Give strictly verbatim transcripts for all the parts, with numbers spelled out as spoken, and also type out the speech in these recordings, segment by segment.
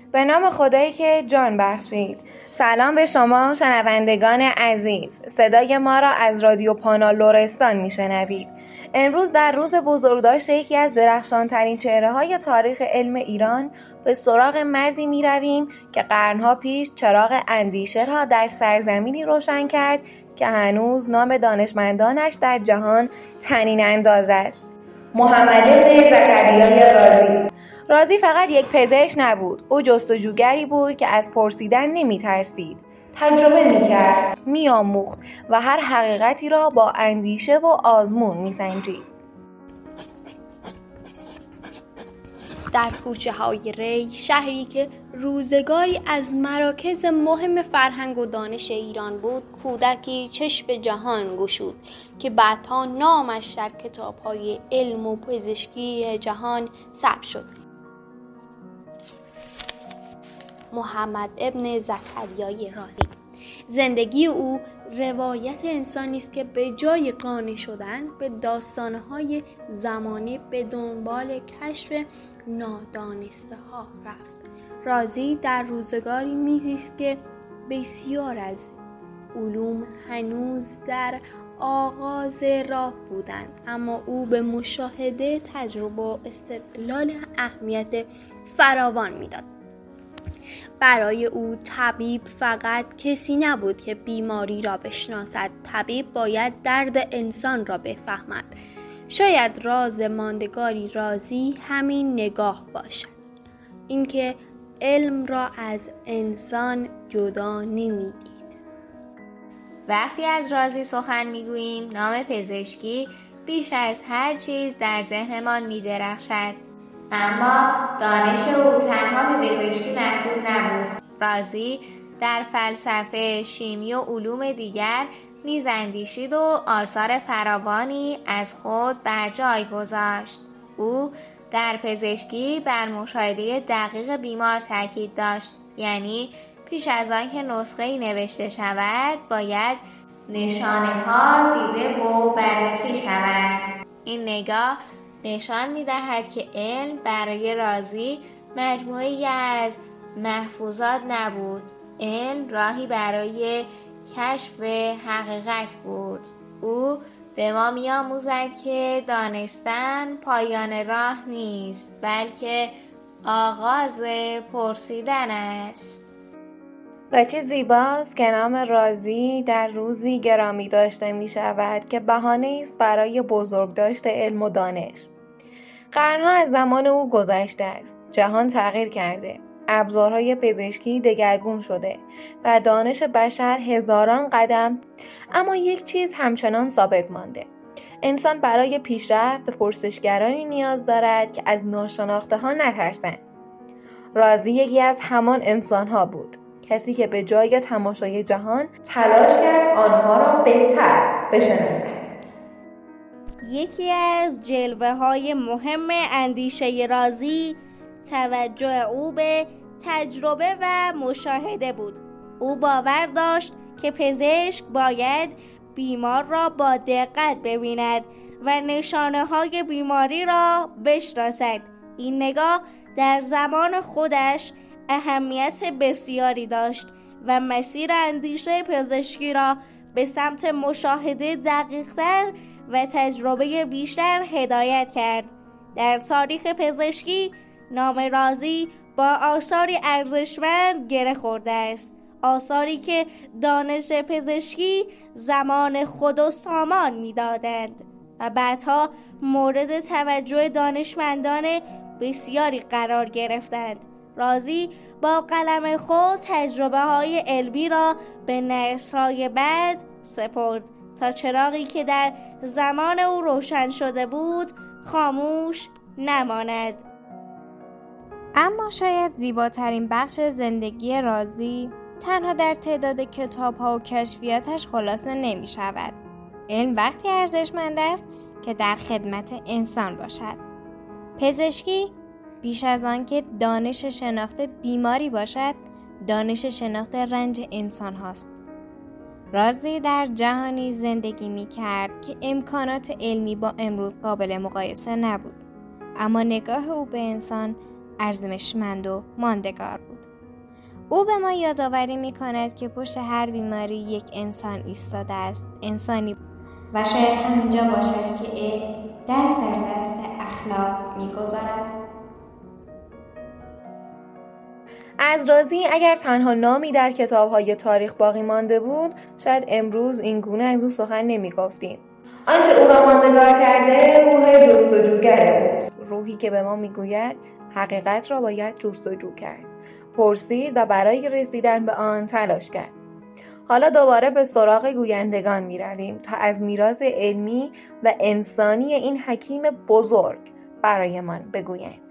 به نام خدایی که جان بخشید. سلام به شما شنوندگان عزیز. صدای ما را از رادیو پانا لرستان میشنوید. امروز در روز بزرگداشت یکی از درخشانترین چهره‌های تاریخ علم ایران به سراغ مردی می‌رویم که قرنها پیش چراغ اندیشه را در سرزمینی روشن کرد که هنوز نام دانشمندانش در جهان طنین انداز است. محمد بن زکریای رازی. رازی فقط یک پزشک نبود، او جستجوگری بود که از پرسیدن نمی‌ترسید. تجربه می‌کرد، می‌آموخت و هر حقیقتی را با اندیشه و آزمون می‌سنجید. در کوچه‌های ری، شهری که روزگاری از مراکز مهم فرهنگ و دانش ایران بود، کودکی چشم جهان گشود که بعدها نامش در کتاب‌های علم و پزشکی جهان ثبت شد. محمد ابن زکریای رازی. زندگی او روایت انسانی است که به جای قانع شدن به داستان‌های زمانه به دنبال کشف نادانسته ها رفت. رازی در روزگاری میزیست که بسیار از علوم هنوز در آغاز راه بودند، اما او به مشاهده، تجربه و استدلال اهمیت فراوان میداد. برای او طبیب فقط کسی نبود که بیماری را بشناسد، طبیب باید درد انسان را بفهمد. شاید راز ماندگاری رازی همین نگاه باشد، اینکه علم را از انسان جدا نمی‌دید. وقتی از رازی سخن میگوییم، نام پزشکی بیش از هر چیز در ذهنمان می‌درخشد. اما دانش او تنها به پزشکی محدود نبود. رازی در فلسفه، شیمی و علوم دیگر نیز اندیشید و آثار فراوانی از خود بر جای گذاشت. او در پزشکی بر مشاهده دقیق بیمار تاکید داشت، یعنی پیش از آنکه نسخه‌ای نوشته شود باید نشانه‌ها دیده و بررسی شود. این نگاه نشان می‌دهد که علم برای رازی مجموعه‌ای از محفوظات نبود. علم راهی برای کشف حقیقت بود. او به ما می‌آموزد که دانستن پایان راه نیست، بلکه آغاز پرسیدن است. و چه زیباست که نام رازی در روزی گرامی داشته می شود که بهانه است برای بزرگداشت علم و دانش. قرنها از زمان او گذشته است. جهان تغییر کرده. ابزارهای پزشکی دگرگون شده و دانش بشر هزاران قدم، اما یک چیز همچنان ثابت مانده. انسان برای پیشرفت به پرسشگرانی نیاز دارد که از ناشناخته ها نترسند. رازی یکی از همان انسانها بود. کسی که به جای تماشای جهان تلاش کرد آنها را بهتر بشناسد. یکی از جلوه‌های مهم اندیشه رازی توجه او به تجربه و مشاهده بود. او باور داشت که پزشک باید بیمار را با دقت ببیند و نشانه‌های بیماری را بشناسد. این نگاه در زمان خودش اهمیت بسیاری داشت و مسیر اندیشه پزشکی را به سمت مشاهده دقیق‌تر و تجربه بیشتر هدایت کرد. در تاریخ پزشکی نام رازی با آثاری ارزشمند گره خورده است، آثاری که دانش پزشکی زمان خود و سامان می‌دادند و بعدها مورد توجه دانشمندان بسیاری قرار گرفتند. رازی با قلم خود تجربه های علمی را به نسل‌های بعد سپرد تا چراغی که در زمان او روشن شده بود خاموش نماند. اما شاید زیباترین بخش زندگی رازی تنها در تعداد کتاب‌ها و کشفیاتش خلاصه نمی شود. علم وقتی ارزشمند است که در خدمت انسان باشد. پزشکی بیش از آن که دانش شناخت بیماری باشد، دانش شناخت رنج انسان هاست. رازی در جهانی زندگی می کرد که امکانات علمی با امروز قابل مقایسه نبود، اما نگاه او به انسان ارزشمند و ماندگار بود. او به ما یادآوری می‌کند که پشت هر بیماری یک انسان ایستاده است، انسانی، و شاید همینجا باشد که علم دست در دست اخلاق می‌گذارد. از رازی اگر تنها نامی در کتاب‌های تاریخ باقی مانده بود، شاید امروز این گونه از او سخن نمی‌گفتیم. آنچه او را ماندگار کرده روح جستجوگر اوست، روحی که به ما میگوید حقیقت را باید جستجو کرد، پرسید و برای رسیدن به آن تلاش کرد. حالا دوباره به سراغ گویندگان می رویم تا از میراث علمی و انسانی این حکیم بزرگ برایمان بگویند.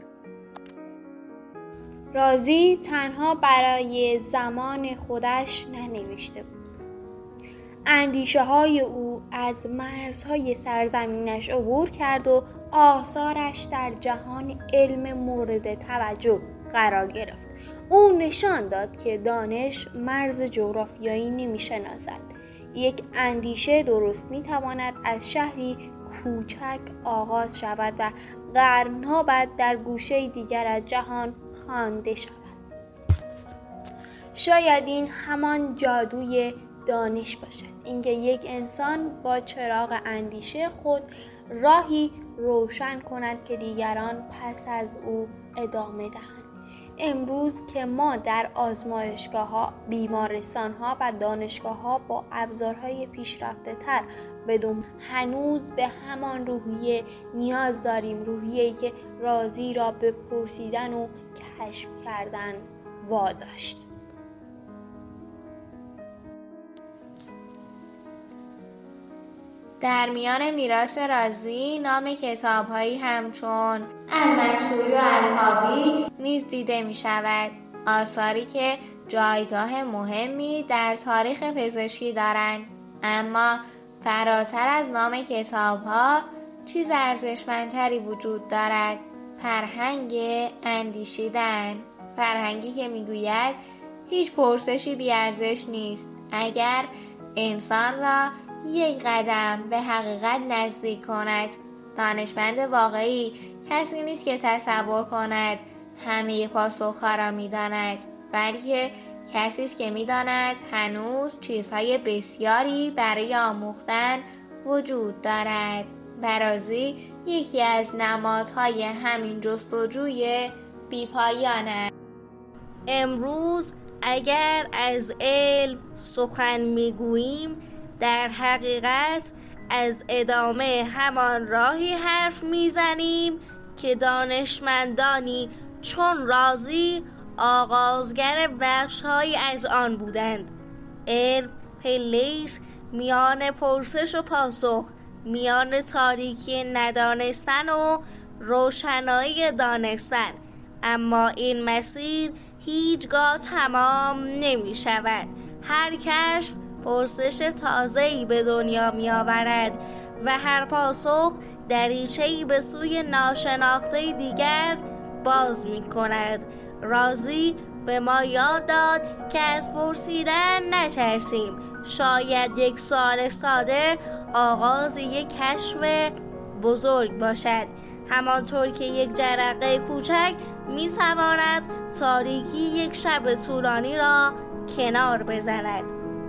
رازی تنها برای زمان خودش ننوشته بود. اندیشه های او از مرزهای سرزمینش عبور کرد و آثارش در جهان علم مورد توجه قرار گرفت. او نشان داد که دانش مرز جغرافیایی نمی شناسد. یک اندیشه درست می تواند از شهری کوچک آغاز شود و قرنها بعد در گوشه دیگر از جهان خوانده شود. شاید این همان جادوی دانش باشد، اینکه یک انسان با چراغ اندیشه خود راهی روشن کند که دیگران پس از او ادامه دهند. امروز که ما در آزمایشگاه‌ها، بیمارستان‌ها و دانشگاه‌ها با ابزارهای پیشرفته تر بدون هنوز به همان روحیه نیاز داریم، روحیه‌ای که رازی را به پرسیدن و کشف کردن واداشت. در میان میراث رازی نام کتاب‌هایی همچون المنصوری و الحاوی نیز دیده می شود. آثاری که جایگاه مهمی در تاریخ پزشکی دارند. اما فراتر از نام کتاب‌ها چیز ارزشمندتری وجود دارد: فرهنگ اندیشیدن. فرهنگی که میگوید هیچ پرسشی بی‌ارزش نیست اگر انسان را یک قدم به حقیقت نزدیک کند. دانشمند واقعی کسی نیست که تصور کند همه پاسخ‌ها را می‌داند، بلکه کسی است که می‌داند هنوز چیزهای بسیاری برای آموختن وجود دارد. رازی یکی از نمادهای همین جستجوی بی‌پایان است. امروز اگر از علم سخن می‌گوییم، در حقیقت از ادامه همان راهی حرف میزنیم که دانشمندانی چون رازی آغازگر بخش‌هایی از آن بودند. علم پله‌ایست میان پرسش و پاسخ، میان تاریکی ندانستن و روشنایی دانستن، اما این مسیر هیچگاه تمام نمی شود. هر کشف پرسش تازه‌ای به دنیا می آورد و هر پاسخ دریچه‌ای به سوی ناشناخته دیگر باز می کند. رازی به ما یاد داد که از پرسیدن نترسیم. شاید یک سوال ساده آغاز یک کشف بزرگ باشد، همانطور که یک جرقه کوچک می تواند تاریکی یک شب طولانی را کنار بزند.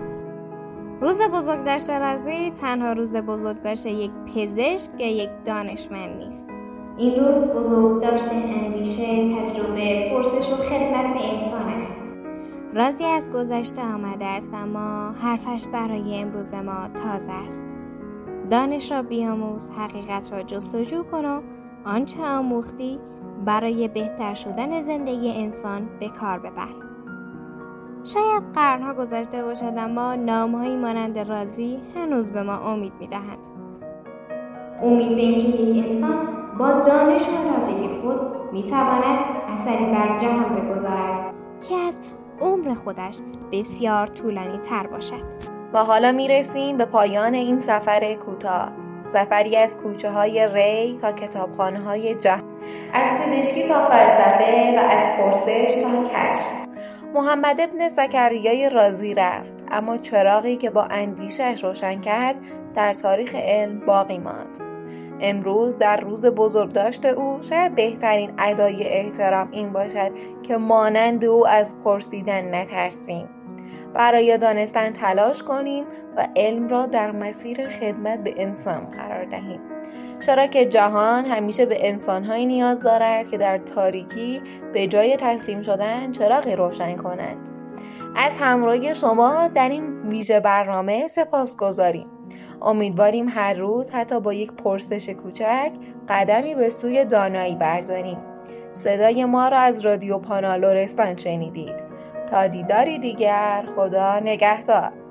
روز بزرگداشت رازی تنها روز بزرگداشت یک پزشک یا یک دانشمند نیست. این روز بزرگداشت اندیشه، تجربه، پرسش و خدمت به انسان است. رازی از گذشته آمده است، اما حرفش برای امروز ما تازه است. دانش را بیاموز، حقیقت را جستجو کن و آنچه آموختی برای بهتر شدن زندگی انسان به کار ببر. شاید قرنها گذشته باشد، اما نامهایی مانند رازی هنوز به ما امید می‌دهند. امید به اینکه یک انسان با دانش و اراده خود می‌تواند اثری بر جهان بگذارد که از عمر خودش بسیار طولانی تر باشد. و حالا میرسیم به پایان این سفر کوتاه، سفری از کوچه های ری تا کتابخانه های جهان، از پزشکی تا فلسفه و از پرسش تا کشف. محمد ابن زکریای رازی رفت، اما چراغی که با اندیشه‌اش روشن کرد در تاریخ علم باقی ماند. امروز در روز بزرگداشت او شاید بهترین ادای احترام این باشد که مانند او از پرسیدن نترسیم. برای دانستن تلاش کنیم و علم را در مسیر خدمت به انسان قرار دهیم، چرا که جهان همیشه به انسان‌هایی نیاز دارد که در تاریکی به جای تسلیم شدن چراغی روشن کنند. از همراهی شما در این ویژه برنامه سپاسگزاریم. امیدواریم هر روز حتی با یک پرسش کوچک قدمی به سوی دانایی برداریم. صدای ما را از رادیو پانا لرستان شنیدید. تا دیداری دیگر، خدا نگهدار.